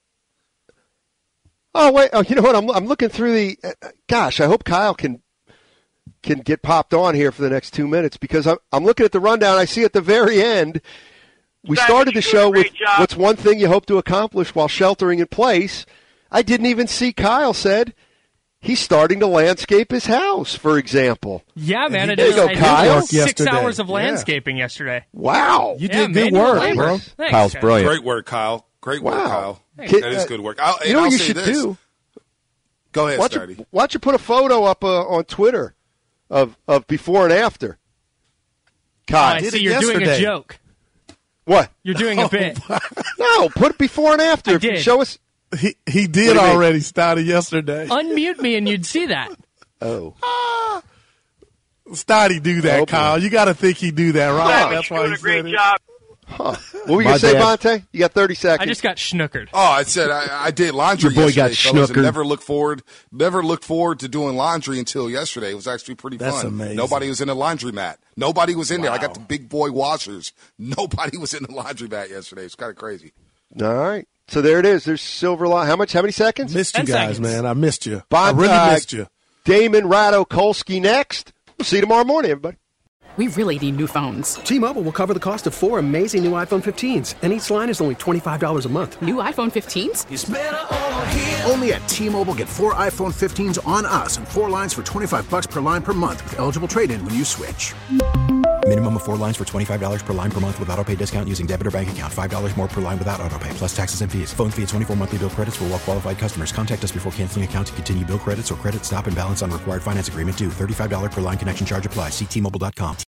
oh wait! Oh, you know what? I'm I'm looking through the. Uh, gosh, I hope Kyle can can get popped on here for the next two minutes because I'm I'm looking at the rundown. I see at the very end. We Guys, started you the do a show with great job. what's one thing you hope to accomplish while sheltering in place. I didn't even see Kyle said he's starting to landscape his house, for example. Yeah, man. I There you did, go, I did Kyle. six Yesterday. hours of Yeah. landscaping yesterday. Wow. You Yeah, did good manual work, labor. bro. Thanks, Kyle's guys. brilliant. Great work, Kyle. Great work, Wow. Kyle. Kid- That is good work. I'll, You and know I'll what you say should this. do? Go ahead, Why Stardy. don't, you, why don't you put a photo up uh, on Twitter of, of before and after? Kyle. I did see it you're doing a yesterday. joke. What? You're doing a bit. No, put it before and after. I If you did. Show us. He he What did do you mean? already, Stoddy, yesterday. Unmute me and you'd see that. Oh. Stoddy do that, Oh, boy. Kyle. You got to think he do that, right? Guys, That's you're why doing he a great said it. job. Huh. What were you My going to say, dad- Bonte? You got thirty seconds. I just got schnookered. Oh, I said I, I did laundry Your boy got yesterday, fellas, and schnookered. never looked forward, never looked forward to doing laundry until yesterday. It was actually pretty That's fun. amazing. Nobody was in the laundromat. Nobody was in there. I got the big boy washers. Nobody was in the laundromat yesterday. It's kind of crazy. All right. So there it is. There's Silver Line. How much? How many seconds? Missed you Ten guys, seconds. man. I missed you. Bon- I really uh, missed you. Damon Radokolsky next. We'll see you tomorrow morning, everybody. We really need new phones. T-Mobile will cover the cost of four amazing new iPhone fifteens, and each line is only twenty-five dollars a month. New iPhone fifteens? Only at T-Mobile, get four iPhone fifteens on us and four lines for twenty-five bucks per line per month with eligible trade-in when you switch. Minimum of four lines for twenty-five dollars per line per month with autopay discount using debit or bank account. five dollars more per line without autopay, plus taxes and fees. Phone fee at twenty-four monthly bill credits for well-qualified customers. Contact us before canceling account to continue bill credits or credit stop and balance on required finance agreement due. thirty-five dollars per line connection charge applies. See T Mobile dot com.